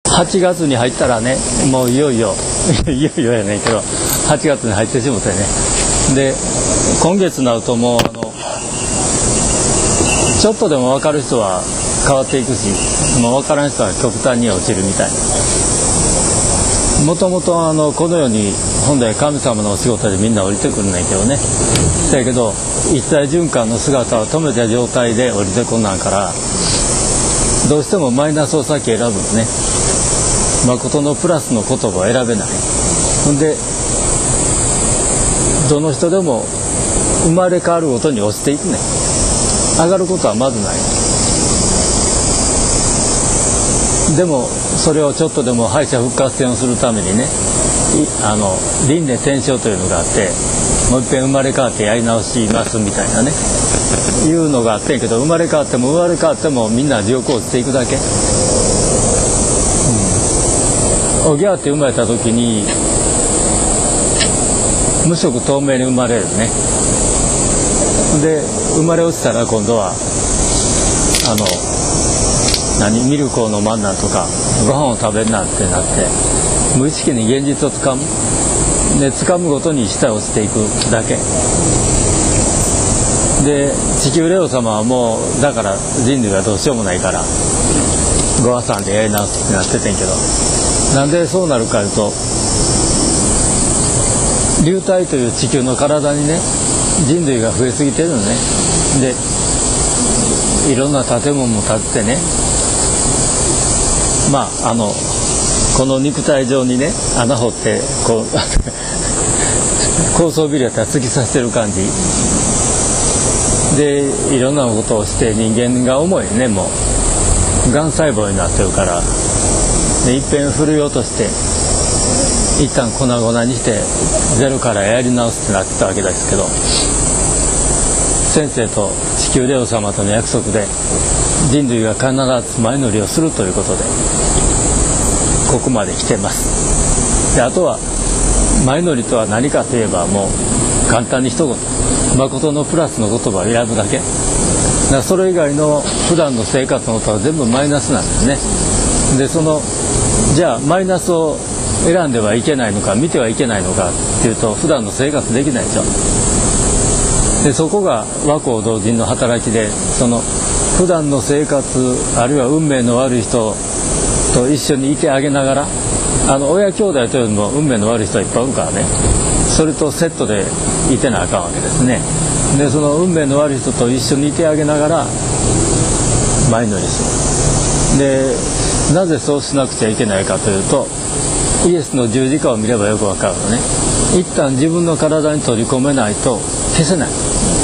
8月に入ったらね、もういよいよいよいよやねんけど8月に入ってしもてね。で今月になるともうちょっとでも分かる人は変わっていくし、もう分からん人は極端に落ちるみたい。もともとこの世に本来神様のお仕事でみんな降りてくるんだけどね。だけど一体循環の姿を止めた状態で降りてこんなんから、どうしてもマイナスを先選ぶのね。誠のプラスの言葉を選べない。ほんでどの人でも生まれ変わるごとに落ちていくね。上がることはまずない。でもそれをちょっとでも敗者復活戦をするためにね、輪廻転生というのがあって、もう一遍生まれ変わってやり直しますみたいなね、いうのがあってんけど、生まれ変わってもみんな地獄落ちていくだけ。おぎゃーって生まれた時に無色透明に生まれるね。で生まれ落ちたら今度はミルクを飲まんなんとかご飯を食べんなんてなって、無意識に現実をつかむ。で掴むごとに下へ落ちていくだけで、地球レオ様はもうだから人類がどうしようもないからご破産でやり直すってなっててんけど、なんでそうなるかというと、流体という地球の体にね、人類が増えすぎてるのね。でいろんな建物も建ててね、この肉体上にね穴掘ってこう高層ビルやったら突き刺してる感じで、いろんなことをして人間が重いね、もうがん細胞になってるから、でいっぺん振るい落として一旦粉々にしてゼロからやり直すってなってたわけですけど、先生と地球レオ様との約束で人類が必ず前乗りをするということでここまで来てます。であとは前乗りとは何かといえば、もう簡単に一言、誠のプラスの言葉を選ぶだけだから、それ以外の普段の生活のことは全部マイナスなんですね。でじゃあマイナスを選んではいけないのか見てはいけないのかっていうと、普段の生活できないでしょ。でそこが和光同人の働きで、その普段の生活あるいは運命の悪い人と一緒にいてあげながら、親兄弟というよりも運命の悪い人はいっぱいいるからね、それとセットでいてなあかんわけですね。でその運命の悪い人と一緒にいてあげながら前乗りする。でなぜそうしなくちゃいけないかというと、イエスの十字架を見ればよくわかるのね。一旦自分の体に取り込めないと消せない。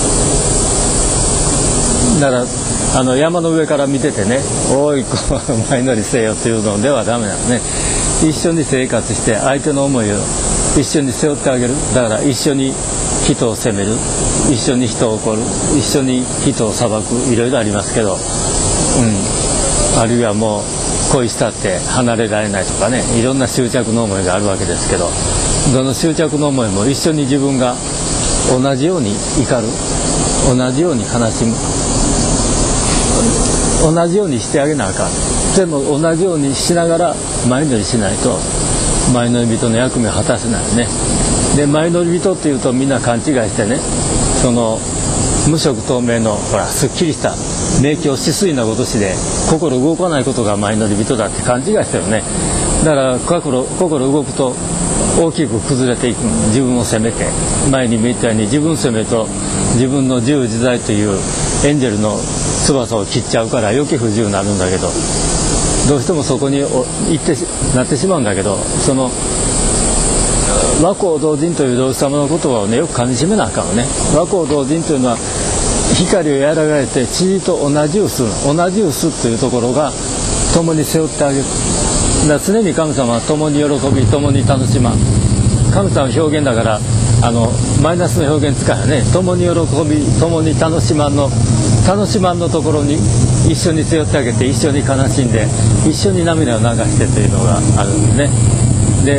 だから山の上から見ててね、おい前乗りせよというのではダメなのね。一緒に生活して相手の思いを一緒に背負ってあげる。だから一緒に人を責める、一緒に人を怒る、一緒に人を裁く、いろいろありますけど、あるいはもう恋したって離れられないとかね、いろんな執着の思いがあるわけですけど、どの執着の思いも一緒に自分が同じように怒る、同じように悲しむ、同じようにしてあげなあかん。でも同じようにしながら前乗りしないと前乗り人の役目を果たせないね。で前乗り人っていうとみんな勘違いしてね、その無色透明のすっきりした明鏡止水なごとしで心動かないことが前乗り人だって勘違いしたよね。だから心動くと大きく崩れていく。自分を責めて、前にも言ったように自分責めと自分の自由自在というエンジェルの翼を切っちゃうから余計不自由になるんだけど、どうしてもそこになってしまうんだけど、その和光同人という同志様の言葉をねよくかみしめなあかんのね。和光同人というのは光をやらがれて地と同じをする、同じをすというところが共に背負ってあげる。だから常に神様は共に喜び共に楽しまん。神様の表現だからマイナスの表現使うよね。共に喜び共に楽しまんのところに一緒に背負ってあげて、一緒に悲しんで一緒に涙を流してというのがあるんですね。で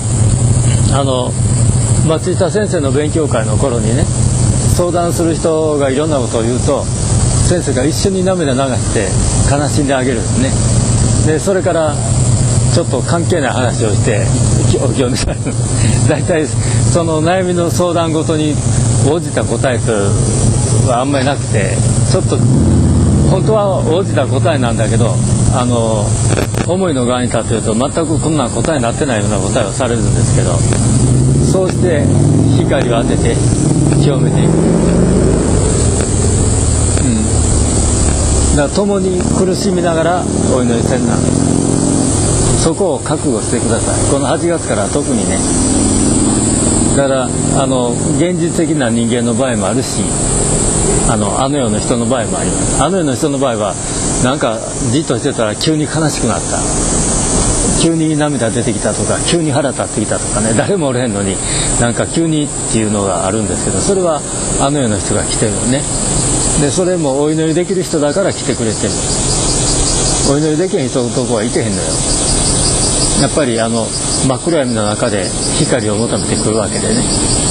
松下先生の勉強会の頃にね、相談する人がいろんなことを言うと、先生が一緒に涙流して悲しんであげるんですね。でそれからちょっと関係ない話をしてお経にされる。大体その悩みの相談ごとに応じた答えとはあんまりなくて、ちょっと本当は応じた答えなんだけど、思いの側に立っていると全くこんな答えになってないような答えをされるんですけど、そうして光を当てて清めていく。だから共に苦しみながらお祈りせんな、そこを覚悟してください。この8月から特にね。だから現実的な人間の場合もあるし、あの世の人の場合もあります。あの世の人の場合はなんかじっとしてたら急に悲しくなった、急に涙出てきたとか、急に腹立ってきたとかね、誰もおれへんのになんか急にっていうのがあるんですけど、それはあの世の人が来てるよね。でそれもお祈りできる人だから来てくれてる。お祈りできへん人のとこはいてへんのよ。やっぱり真っ暗闇の中で光を求めてくるわけでね。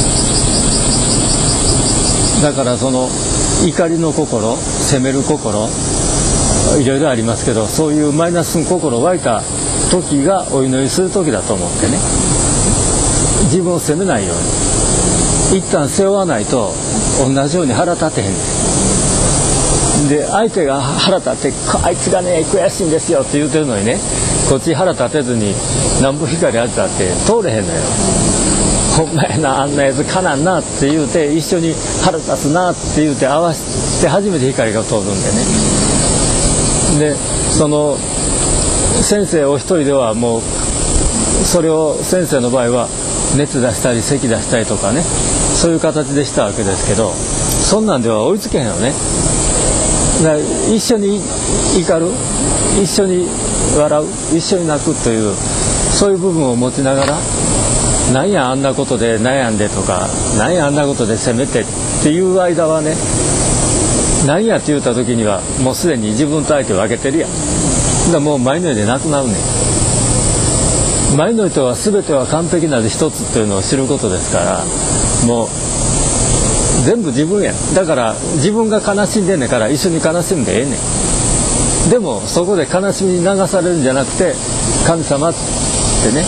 だからその怒りの心、責める心、いろいろありますけど、そういうマイナスの心湧いた時がお祈りする時だと思ってね、自分を責めないように一旦背負わないと同じように腹立てへんねん。で相手が腹立ってあいつがね悔しいんですよって言うてるのにね、こっち腹立てずになんぼ光当てたって通れへんのよ。ほんまやな、あんなやつかなんなって言うて、一緒に腹立つなって言うて合わせて初めて光が通るんでね。でその先生お一人ではもうそれを先生の場合は熱出したり咳出したりとかね、そういう形でしたわけですけど、そんなんでは追いつけへんよね。だから一緒に怒る、一緒に笑う、一緒に泣くというそういう部分を持ちながら、なんやあんなことで悩んでとか、なんやあんなことで責めてっていう間はね、なんやって言った時にはもうすでに自分と相手を分けてるやん。だからもう前のようでなくなるねん。前の人は全ては完璧なる一つっていうのを知ることですから、もう全部自分や。だから自分が悲しんでんねんから一緒に悲しんでええねん。でもそこで悲しみに流されるんじゃなくて、神様ってね、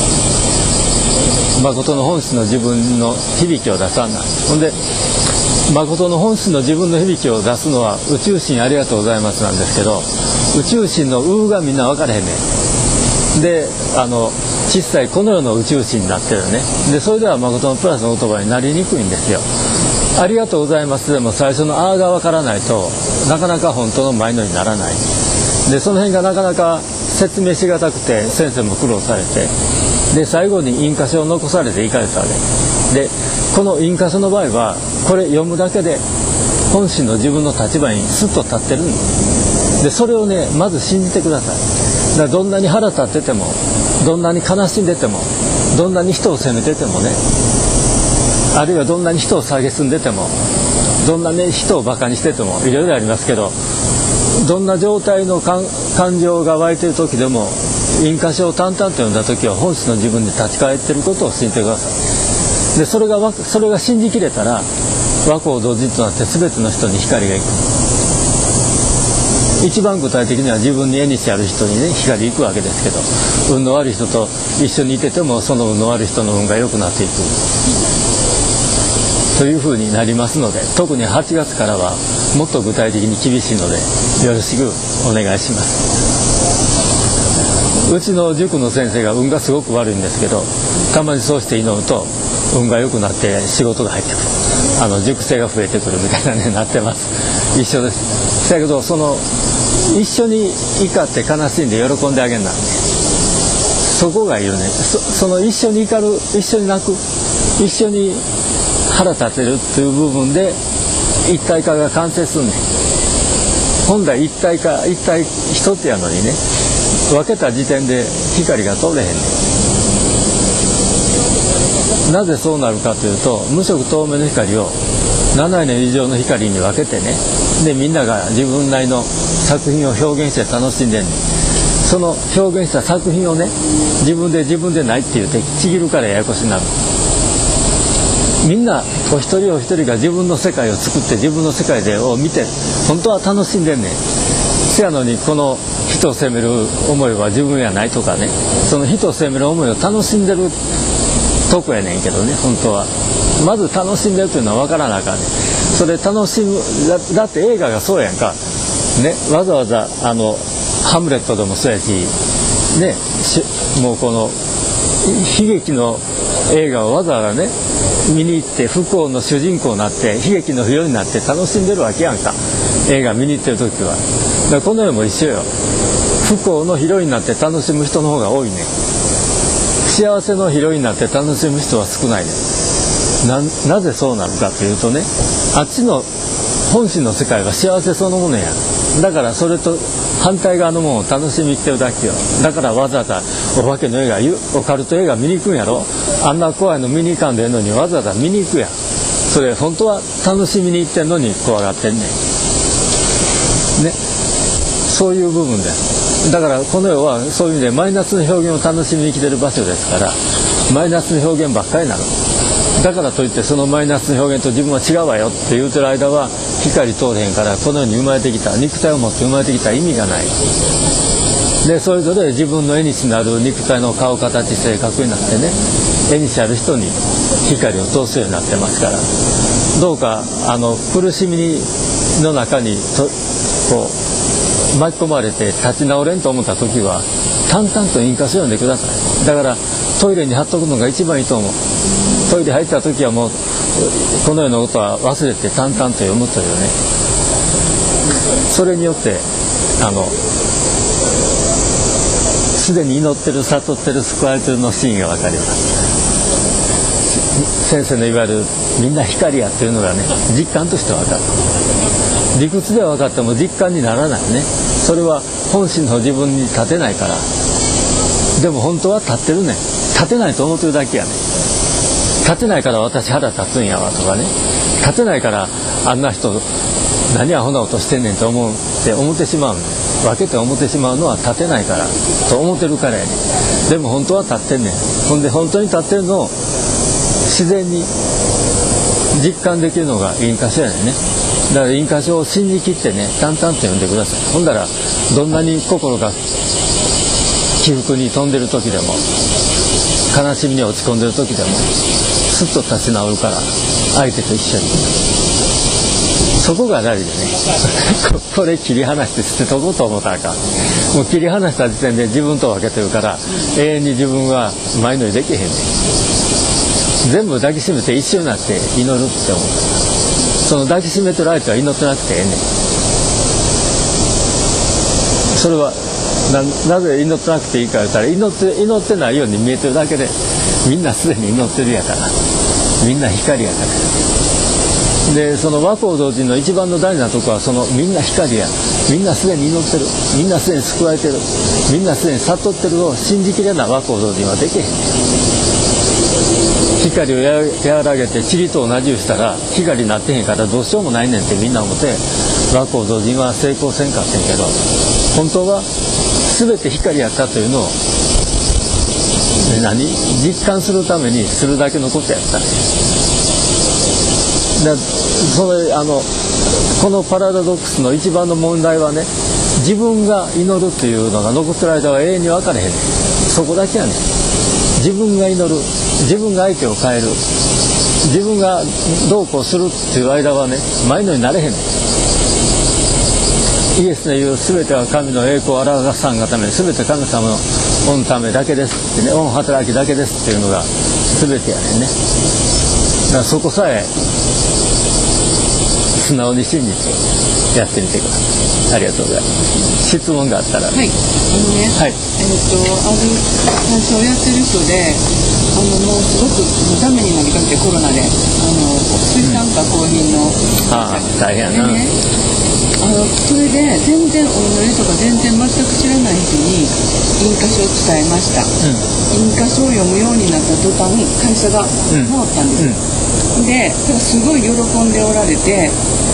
誠の本質の自分の響きを出さない。ほんで誠の本質の自分の響きを出すのは宇宙神ありがとうございますなんですけど、宇宙神の「う」がみんな分からへんねん。で小さいこの世の宇宙神になってるね。でそれでは誠のプラスの言葉になりにくいんですよ。ありがとうございますでも最初の「あ」が分からないとなかなか本当の前のにならない。でその辺がなかなか説明しがたくて先生も苦労されて、で最後に印箇所を残されていかれたわけで、この印箇所の場合はこれ読むだけで本心の自分の立場にスッと立ってるんで、それをねまず信じてください。だからどんなに腹立ってても、どんなに悲しんでても、どんなに人を責めててもね、あるいはどんなに人を蔑んでても、どんなに人をバカにしてても、いろいろありますけど、どんな状態の感情が湧いている時でも印箇所を淡々と読んだ時は本質の自分に立ち返っていることを信じてください。でそれが信じきれたら和光同時となって全ての人に光がいく。一番具体的には自分に縁ある人にね光いくわけですけど、運の悪い人と一緒にいててもその運の悪い人の運が良くなっていくというふうになりますので、特に8月からはもっと具体的に厳しいのでよろしくお願いします。うちの塾の先生が運がすごく悪いんですけど、たまにそうして祈ると運が良くなって仕事が入ってくる、塾生が増えてくるみたいなねなってます。一緒です。だけど一緒に怒って悲しんで喜んであげるなんて、そこがいるね。その一緒に怒る、一緒に泣く、一緒に腹立てるっていう部分で一体化が完成するねん。本来一体一つやのにね、分けた時点で光が通れへんねん。なぜそうなるかというと、無色透明の光を7年以上の光に分けてね、でみんなが自分なりの作品を表現して楽しんでんねん。その表現した作品をね自分でないって言ってちぎるからややこしになる。みんなお一人お一人が自分の世界を作って自分の世界を見て本当は楽しんでんねん。せやのにこの一人を責める思いは自分やないとかね、その人を責める思いを楽しんでるとこやねんけどね、本当はまず楽しんでるというのは分からなあかんねん。それ楽しむ だって映画がそうやんかね、わざわざハムレットでもそうやしね、もうこの悲劇の映画をわざわざね見に行って不幸の主人公になって悲劇の不要になって楽しんでるわけやんか、映画見に行ってる時は。だからこの世も一緒よ。不幸のヒロインになって楽しむ人の方が多いね。幸せのヒロインになって楽しむ人は少ないね。なぜそうなるかというとね、あっちの本心の世界は幸せそのものや。だからそれと反対側のものを楽しみに来てるだけよ。だからわざわざお化けの映画、オカルト映画見に行くんやろ。あんな怖いの見に行かんでええのにわざわざ見に行くやん。それ本当は楽しみに行ってんのに怖がってんねんね。そういう部分です。だからこの世はそういう意味でマイナスの表現を楽しみに来てる場所ですから、マイナスの表現ばっかりなの。だからといってそのマイナスの表現と自分は違うわよって言うてる間は光通れへんから、この世に生まれてきた肉体を持って生まれてきた意味がない。でそれぞれ自分の縁になる肉体の顔形性格になってね、縁にある人に光を通すようになってますから、どうか苦しみの中にこう巻き込まれて立ち直れんと思った時は淡々と印鑑書読んでください。だからトイレに貼っとくのが一番いいと思う。トイレ入った時はもうこのようなことは忘れて淡々と読むというね、それによってすでに祈ってる、悟ってる、救われてるの真意が分かります。先生のいわゆるみんな光やっていうのがね、実感として分かる。理屈では分かっても実感にならないね。それは本心の自分に立てないから。でも本当は立ってるね。立てないと思ってるだけやね。立てないから私腹立つんやわとかね、立てないからあんな人何アホなことしてんねんと思ってしまうね。分けて思ってしまうのは立てないからと思ってるからやね。でも本当は立ってんねん。ほんで本当に立ってるのを自然に実感できるのが印鑑書やねんね。だから印鑑書を信じきってね、淡々と読んでください。ほんだらどんなに心が起伏に飛んでる時でも、悲しみに落ち込んでる時でもすっと立ち直るから、相手と一緒に。そこが大事でねこれ切り離して捨てとこうと思ったらあかん。もう切り離した時点で自分と分けてるから、永遠に自分は前のにできへんねん。全部抱きしめて一緒になって祈るって思う。その抱きしめてる相手は祈ってなくてええねん。それはなぜ祈ってなくていいか言ったら、祈ってないように見えてるだけで、みんなすでに祈ってるやから、みんな光やから。でその和光同人の一番の大事なとこは、そのみんな光や、みんなすでに祈ってる、みんなすでに救われてる、みんなすでに悟ってるを信じきれない和光同人はできへん。光を和らげて塵と同じをしたら光になってへんからどうしようもないねんってみんな思って、和光同人は成功せんかってんけど、本当は全て光やったというのを実感するためにするだけのことやったね。このパラドックスの一番の問題はね、自分が祈るというのが残ってる間は永遠に分かれへんねん。そこだけやねん。自分が祈る、自分が相手を変える、自分がどうこうするっていう間はね、前のになれへんねん。イエスの言う全ては神の栄光を表さんがために、全て神様の御のためだけですってね、御働きだけですっていうのが全てやねんね。だからそこさえ素直に信じてやってみてください。ありがとうございます。質問があったら。はい。はい。 ある会社をやってる人で、もうすごくダメになりかけて、コロナで水産加工品の大変やな。 それで全然お祈りとか全然全く知らない人に印鑑書を伝えました。印鑑書を読むようになった途端、会社が回ったんです。で、すごい喜んでおられて、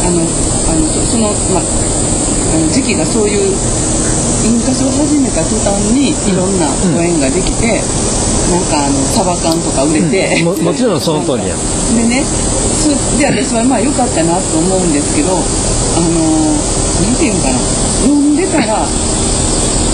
時期がそういう印鑑書を始めた途端にいろんなご縁ができて、なんかサバ缶とか売れて、 もちろんその通りや。 でね、で私は良かったなと思うんですけど、なんていうのかな、読んでから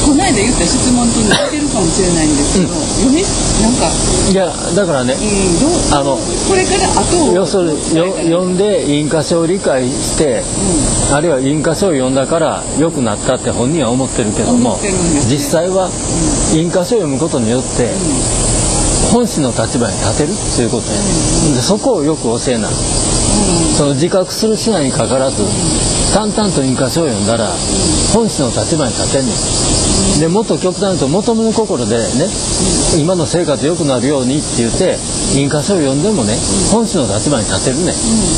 この間言った質問と似てるかもしれないんですけど、なんかいやだからね、 これから後を要するに読んで印箇所を理解して、あるいは印箇所を読んだから良くなったって本人は思ってるけども、実際は印箇所を読むことによって本心の立場に立てるっていうことやね。でそこをよく教えない。その自覚するしないにかかわらず淡々と印箇所を読んだら本心の立場に立てんねん。でもっと極端に言うと求めの心でね、今の生活良くなるようにって言って印箇所を読んでもね、本心の立場に立てるねん。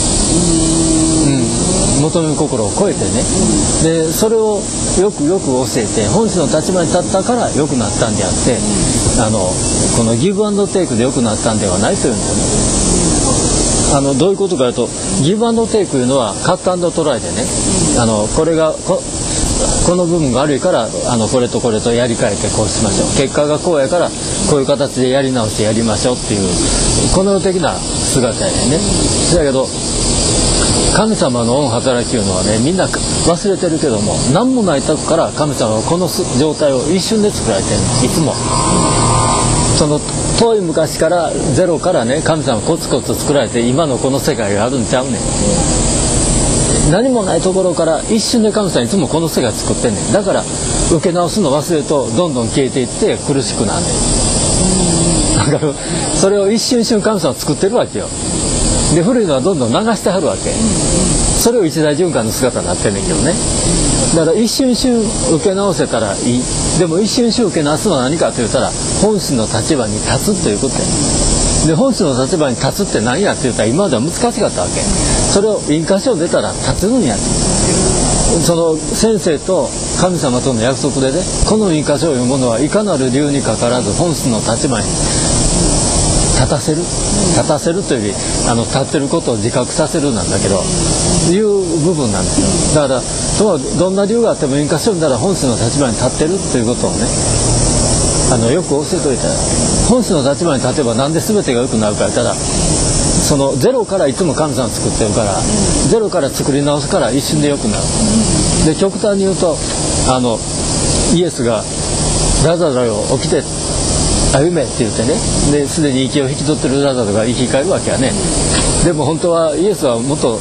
求めの心を超えてね、でそれをよく教えて本心の立場に立ったから良くなったんであって、このギブアンドテイクで良くなったんではないというんだよね。どういうことかというと、ギブアンドテイクというのはカットアンドトライでね、これがこの部分が悪いからこれとこれとやり替えてこうしましょう、結果がこうやからこういう形でやり直してやりましょうっていうこの世的な姿やね。だけど神様の御働きというのはね、みんな忘れてるけども、何もないとこから神様はこの状態を一瞬で作られてるの。いつもその遠い昔からゼロからね、神様コツコツ作られて今のこの世界があるんちゃうねん。何もないところから一瞬で神様いつもこの世界作ってんねん。だから受け直すの忘れるとどんどん消えていって苦しくなるねん。だからそれを一瞬一瞬神様は作ってるわけよ。で古いのはどんどん流してはるわけ。それを一大循環の姿になってんねんけどね。だから一瞬一瞬受け直せたらいい。でも一瞬一瞬受け直すのは何かと言ったら本心の立場に立つということや。で本心の立場に立つって何やって言ったら今までは難しかったわけ。それを印箇所出たら立つんや。その先生と神様との約束でね、この印箇所を読むものはいかなる理由にかかわらず本心の立場に立たせるというより立ってることを自覚させるなんだけどいう部分なんですよ。だからどんな理由があっても印箇所になら本心の立場に立ってるということをね、よく教えておいたら、本心の立場に立てばなんで全てが良くなるか言ったら、そのゼロからいつも神様作ってるから、ゼロから作り直すから一瞬で良くなる。で極端に言うとイエスがラザロよ起きて歩めって言ってね、ですでに息を引き取ってるラザロが生き返るわけやね。でも本当はイエスはもっと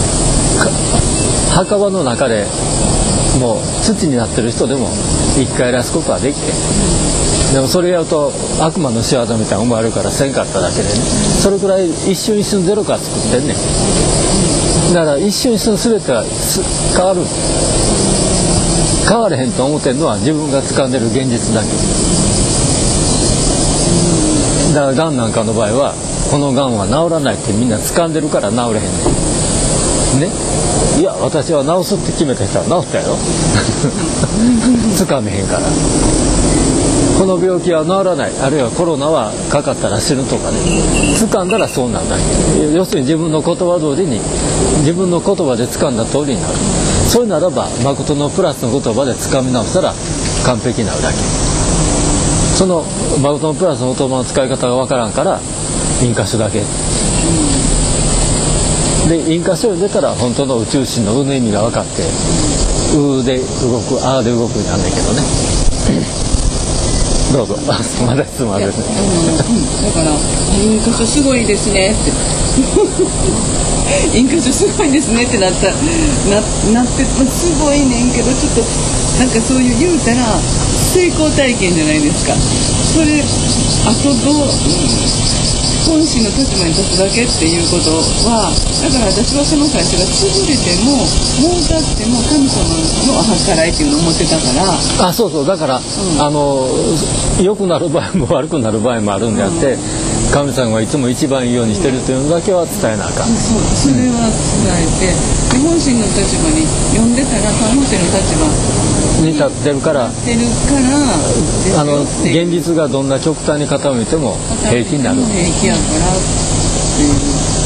墓場の中でもう土になってる人でも生き返らすことはできて、でもそれやると悪魔の仕業みたいな思われるからせんかっただけでね、それくらい一瞬一瞬ゼロから作ってんねん。だから一瞬一瞬全ては変わる。変われへんと思ってるのは自分が掴んでる現実だけ。だからがんなんかの場合はこのがんは治らないってみんな掴んでるから治れへんねんね。いや私は治すって決めた人は治ったよ掴めへんから。この病気は治らない、あるいはコロナはかかったら死ぬとかね、掴んだらそうなんだ。要するに自分の言葉通りに自分の言葉で掴んだ通りになる。それならば誠のプラスの言葉で掴み直したら完璧になるだけ。その誠のプラスの言葉の使い方がわからんから印箇所だけで、印箇所に出たら本当の宇宙心の「う」の意味が分かって、うで動く、あで動くになるんだけどねどうぞまだ質問あるんですね。 だから印箇所すごいですねって印箇所すごいですねってなって、すごいねんけど、ちょっとなんかそういう言うたら成功体験じゃないですか。それあと本心の立場に立つだけっていうことは、だから私はその会社が潰れても儲かっても神様の計らいっていうのを思ってたから。 そうだから、良くなる場合も悪くなる場合もあるんであって、神様がいつも一番いいようにしてるというのだけは伝えなあかん。 それは伝えて、で本心の立場に読んでたら本心の立場に立ってるから現実がどんな極端に傾いても平気になる。 平気やからっていう、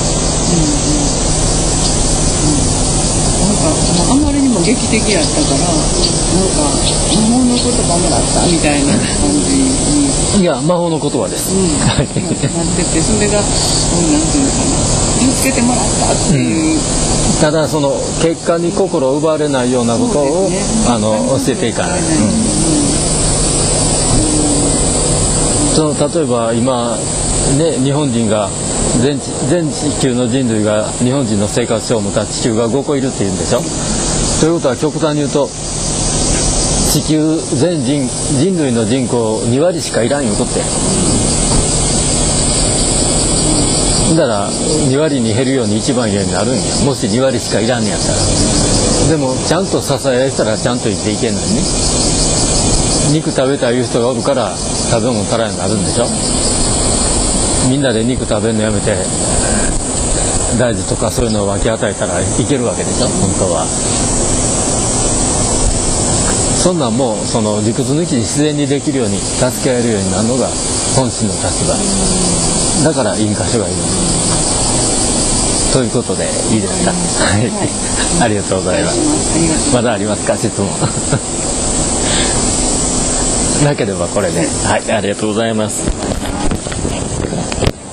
なんかあまりにも劇的やったから、なんか魔法の言葉もらったみたいな感じに。 いや魔法の言葉です、 なってて、それがなんていうのかな、助けてもらったっていう、 ただその結果に心を奪われないようなことを、教えていかない。 例えば今ね、日本人が全地球の人類が日本人の生活を持った地球が5個いるっていうんでしょ。ということは極端に言うと地球全人類の人口2割しかいらんいうことや。だから2割に減るように一番嫌になるんや。もし2割しかいらんねやったら。でもちゃんと支えしたらちゃんと生きていけんのにね。肉食べたいいう人がおるから食べ物足らんようになるんでしょ。みんなで肉食べるのやめて大豆とかそういうのを分け与えたらいけるわけでしょ、本当は。そんなんもうその理屈抜きで自然にできるように助け合えるようになるのが本心の立場だから印箇所がいるということでいいですか。はい、ありがとうございます。まだありますか、質問。なければこれで、はい、ありがとうございます。